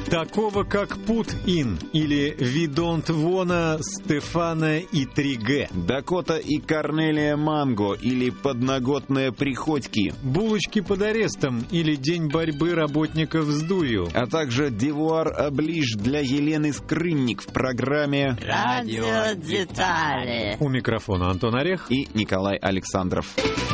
Такого, как Put-In или We Don't Wanna Стефана и 3G. Дакота и Корнелия Манго или Подноготная Приходьки. Булочки под арестом или День борьбы работников с дурью. А также Девуар Оближ для Елены Скрынник в программе «Радио Детали». У микрофона Антон Орех и Николай Александров.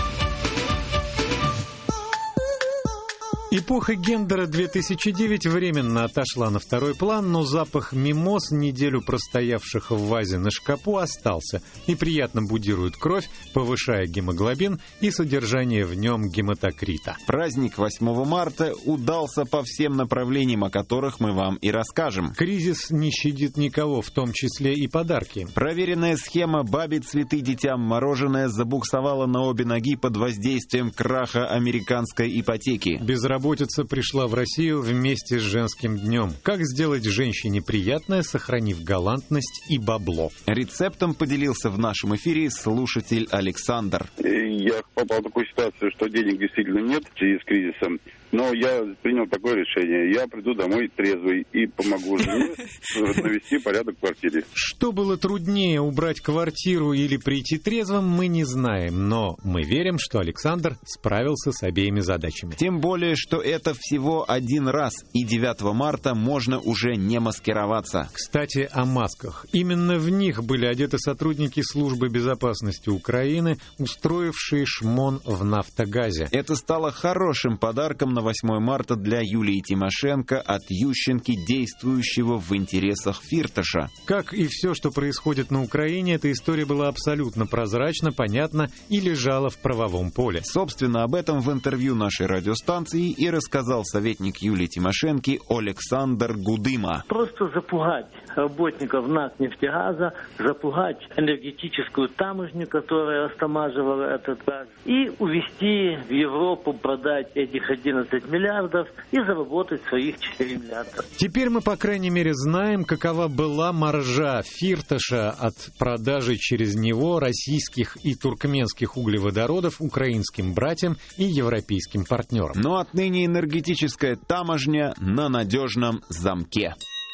Эпоха гендера 2009 временно отошла на второй план, но запах мимоз, неделю простоявших в вазе на шкапу, остался и приятно будирует кровь, повышая гемоглобин и содержание в нем гематокрита. Праздник 8 марта удался по всем направлениям, о которых мы вам и расскажем. Кризис не щадит никого, в том числе и подарки. Проверенная схема «Бабе цветы детям мороженое» забуксовала на обе ноги под воздействием краха американской ипотеки. Безработица пришла в Россию вместе с женским днем. Как сделать женщине приятное, сохранив галантность и бабло? Рецептом поделился в нашем эфире слушатель Александр. Я попал в такую ситуацию, что денег действительно нет в связи с кризисом. Но я принял такое решение. Я приду домой трезвый и помогу жене навести порядок в квартире. Что было труднее, убрать квартиру или прийти трезвым, мы не знаем. Но мы верим, что Александр справился с обеими задачами. Тем более, что это всего один раз. И 9 марта можно уже не маскироваться. Кстати, о масках. Именно в них были одеты сотрудники Службы безопасности Украины, устроившие шмон в «Нафтогазе». Это стало хорошим подарком на 8 марта для Юлии Тимошенко от Ющенки, действующего в интересах Фирташа. Как и все, что происходит на Украине, эта история была абсолютно прозрачна, понятна и лежала в правовом поле. Собственно, об этом в интервью нашей радиостанции и рассказал советник Юлии Тимошенко Александр Гудыма. Просто запугать работников НАК-Нефтегаза, запугать энергетическую таможню, которая растамаживала этот газ, и увезти в Европу, продать этих 11 миллиардов и заработать своих 4 миллиарда. Теперь мы, по крайней мере, знаем, какова была маржа Фирташа от продажи через него российских и туркменских углеводородов украинским братьям и европейским партнерам. Но отныне энергетическая таможня на надежном замке.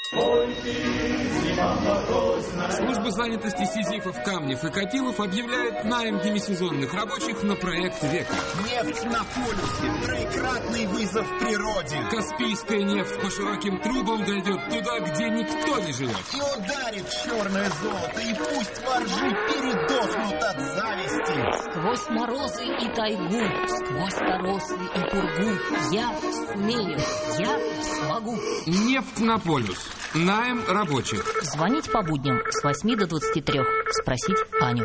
Служба занятости Сизифов, Камнев и Копилов объявляет найм демисезонных рабочих на проект века. Нефть на полюсе. Троекратный вызов природе. Каспийская нефть по широким трубам дойдет туда, где никто не живет. И ударит черное золото, и пусть воржи передохнут от зависти. Сквозь морозы и тайгу, сквозь поросли и пургу, я сумею, я смогу. Нефть на полюс. Найм рабочих. Звонить по будням с 8 до 23. Спросить Аню.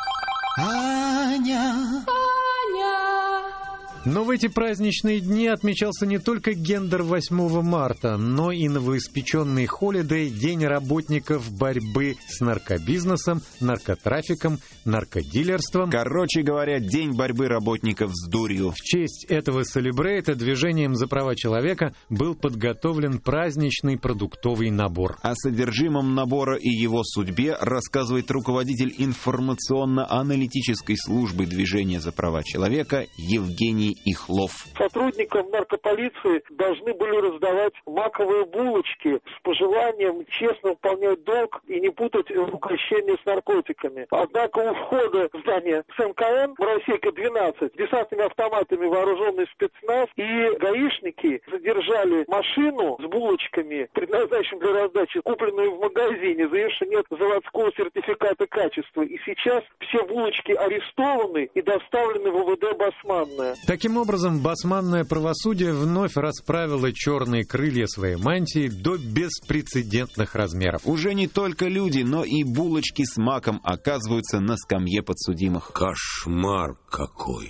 Аня. Но в эти праздничные дни отмечался не только гендер 8 марта, но и новоиспеченный холидей — День работников борьбы с наркобизнесом, наркотрафиком, наркодилерством. Короче говоря, День борьбы работников с дурью. В честь этого селебрейта движением за права человека был подготовлен праздничный продуктовый набор. О содержимом набора и его судьбе рассказывает руководитель информационно-аналитической службы движения за права человека Евгений Ихлов. Сотрудникам наркополиции должны были раздавать маковые булочки с пожеланием честно выполнять долг и не путать угощение с наркотиками. Однако у входа в здание СМКН «Российка-12» десантными автоматами вооруженный спецназ и гаишники задержали машину с булочками, предназначенной для раздачи, купленную в магазине, заявив, что нет заводского сертификата качества. И сейчас все булочки арестованы и доставлены в УВД Басманное. Таким образом, басманное правосудие вновь расправило черные крылья своей мантии до беспрецедентных размеров. Уже не только люди, но и булочки с маком оказываются на скамье подсудимых. Кошмар какой!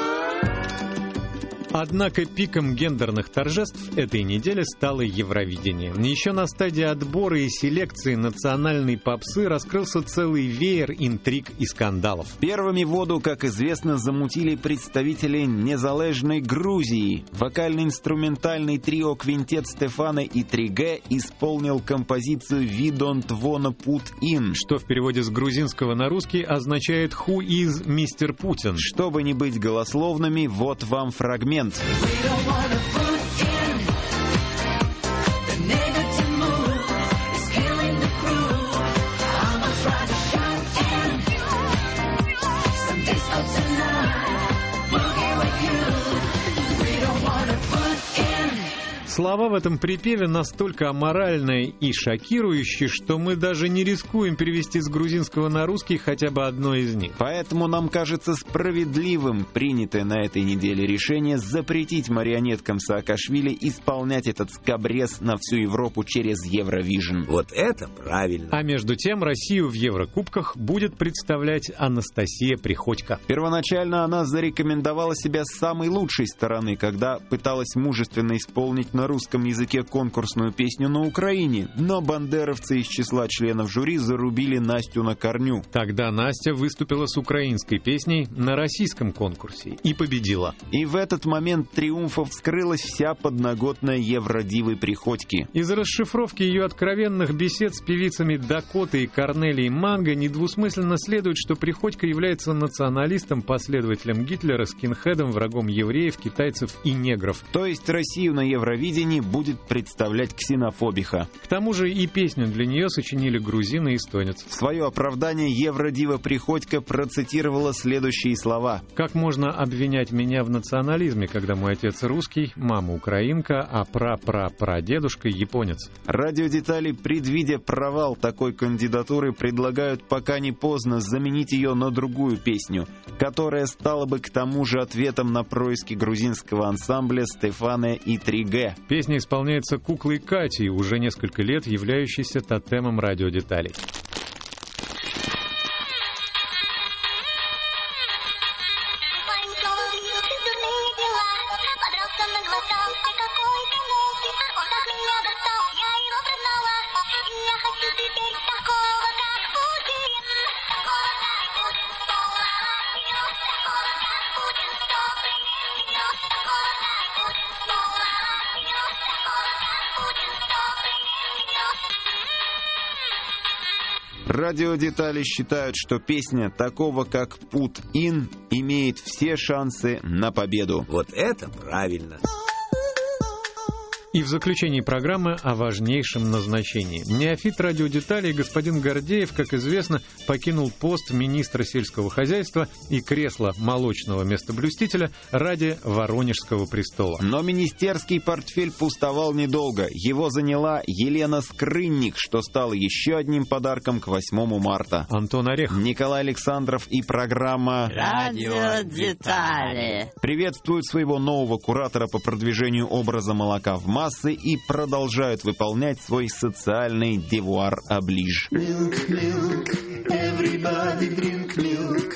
Однако пиком гендерных торжеств этой недели стало Евровидение. Еще на стадии отбора и селекции национальной попсы раскрылся целый веер интриг и скандалов. Первыми воду, как известно, замутили представители незалежной Грузии. Вокально-инструментальный трио-квинтет Стефана и 3G исполнил композицию «We don't wanna put in», что в переводе с грузинского на русский означает «Who is Mr. Putin?». Чтобы не быть голословными, вот вам фрагмент. We don't wanna put in the negative. Слова в этом припеве настолько аморальные и шокирующие, что мы даже не рискуем перевести с грузинского на русский хотя бы одно из них. Поэтому нам кажется справедливым принятое на этой неделе решение запретить марионеткам Саакашвили исполнять этот скабрез на всю Европу через Евровижн. Вот это правильно. А между тем Россию в Еврокубках будет представлять Анастасия Приходько. Первоначально она зарекомендовала себя с самой лучшей стороны, когда пыталась мужественно исполнить на русском языке конкурсную песню на Украине, но бандеровцы из числа членов жюри зарубили Настю на корню. Тогда Настя выступила с украинской песней на российском конкурсе и победила. И в этот момент триумфа вскрылась вся подноготная евродивы Приходьки. Из расшифровки ее откровенных бесед с певицами Дакоты и Корнелией Манго недвусмысленно следует, что Приходько является националистом, последователем Гитлера, скинхедом, врагом евреев, китайцев и негров. То есть Россию на Евровидении будет представлять ксенофобиха. К тому же и песню для нее сочинили грузин и эстонец. В свое оправдание евродива Приходько процитировала следующие слова. «Как можно обвинять меня в национализме, когда мой отец русский, мама украинка, а пра-пра-прадедушка японец?» Радиодетали, предвидя провал такой кандидатуры, предлагают пока не поздно заменить ее на другую песню, которая стала бы к тому же ответом на происки грузинского ансамбля «Стефане и 3G». Песня исполняется куклой Катей, уже несколько лет являющейся тотемом радиодеталей. Радиодетали считают, что песня такого как «Put-in» имеет все шансы на победу. Вот это правильно. И в заключении программы о важнейшем назначении. Неофит радиодеталей господин Гордеев, как известно, покинул пост министра сельского хозяйства и кресло молочного местоблюстителя ради Воронежского престола. Но министерский портфель пустовал недолго. Его заняла Елена Скрынник, что стало еще одним подарком к 8 марта. Антон Орехов, Николай Александров и программа «Радиодетали» приветствуют своего нового куратора по продвижению образа молока в массы и продолжают выполнять свой социальный девуар-оближ. Milk, milk, everybody drink milk.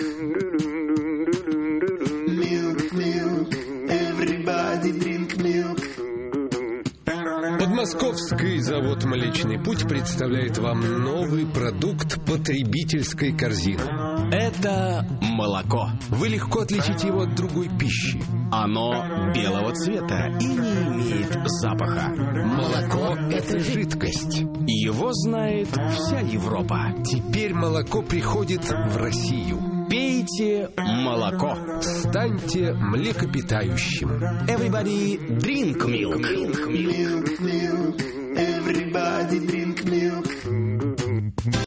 Milk, milk, everybody drink milk. Подмосковский завод «Млечный путь» представляет вам новый продукт потребительской корзины. Это молоко. Вы легко отличите его от другой пищи. Оно белого цвета и не имеет запаха. Молоко – это жидкость. Его знает вся Европа. Теперь молоко приходит в Россию. Пейте молоко. Станьте млекопитающим. Everybody drink milk. Milk, milk, everybody drink milk.